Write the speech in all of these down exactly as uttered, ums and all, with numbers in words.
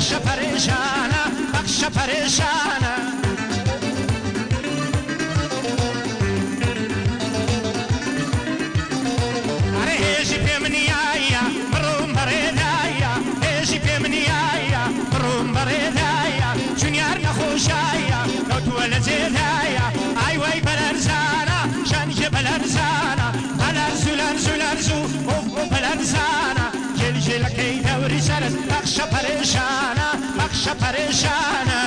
بخش پریشانه بخش پریشانه اره هیچی پی منیایا بروم بردایا هیچی پی منیایا بروم بردایا چونیار نخوشایا لو تولد زیدایا ای وای بلرزانه شنج بلرزانه بلرزو لرزو لرزو اوه بلرزانه جل جل کی دوری سرت بخش پریشانه بخش پریشانه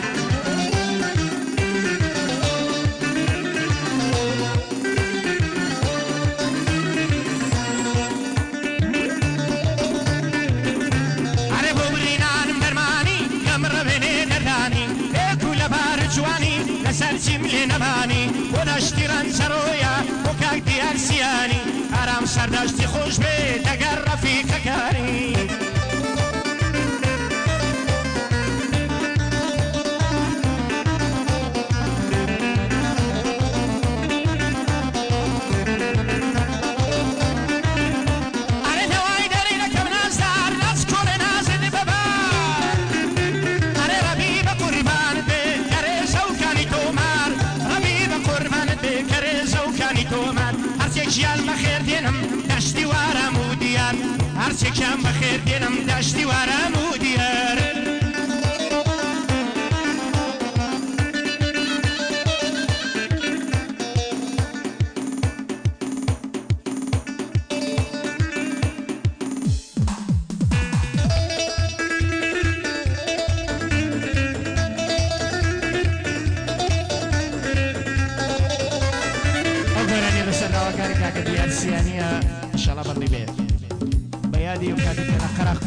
سرچیم لنبانی و دشتیران سرویا و کاک دیار سیانی آرام سرداشتی خوش به دگر رفیق کاری جیان بخیر دینم دشتی وارم و دیار هر چه کم بخیر دینم دشتی وارم و دیار سيانية إن شاء الله بالربيع بيادي وكادي كنا قرق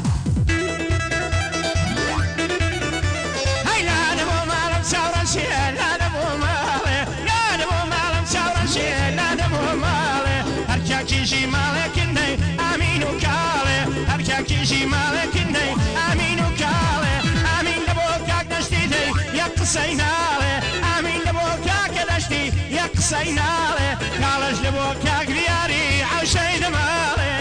هاي لا نبو مالم سورا شيء لا نبو مالي لا نبو مالم سورا شيء لا نبو مالي هرجع كيجي مالك إني أمين وكالي هرجع كيجي مالك إني أمين وكالي أمين لبو كاك نشتي دي يقصينالي أمين لبو كاك نشتي يقصينالي كالج لبو كاك دياري عوشي دمالي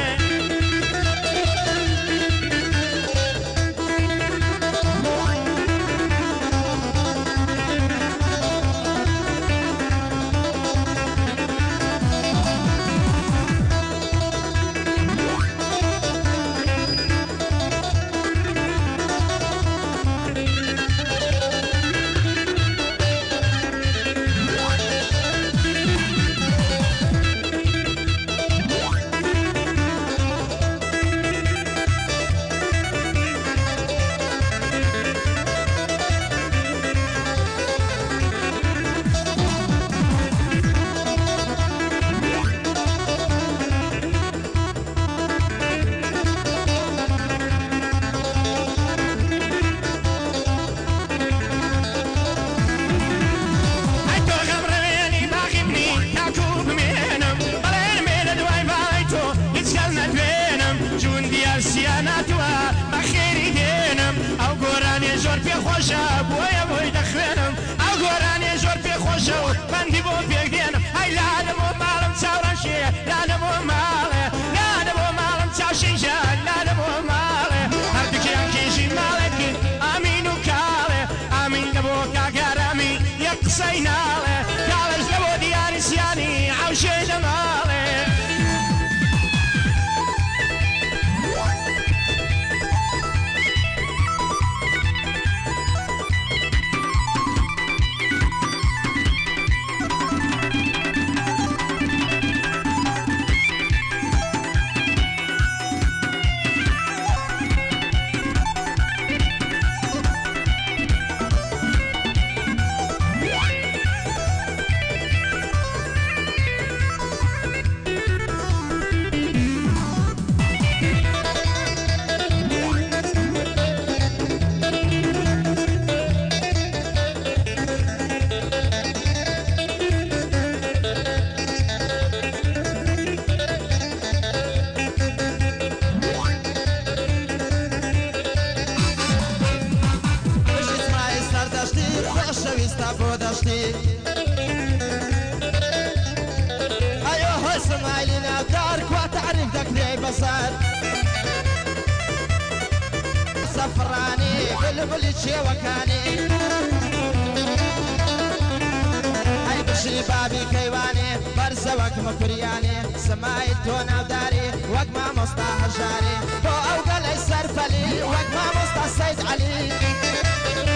شاب ويا بوي دخلنم أقولاني زور في خوشو بندي بو بيقدينم هاي لا نمو مالم تساورا شي لا نمو مالي لا نمو مالم تساوشي جان لا نمو مالي هردك ينكيشي مالك أمين وكالي أمين لبو كاكارامي يقصينالي كالج لبو دياري سياني عوشي دمالي أيوه اسمعي لنا دارك وتعرف ذاك ذي بصر سفراني بلبلی چێوەکانی ئەی بشی بابی کەیوانێ بەرزە وەک مەکوریانێ سمای تۆ ناوداری وەک مامۆستا هەژارێ بۆ ئەو گەلەی سەرفەلی وەک مامۆستا سەید عەلی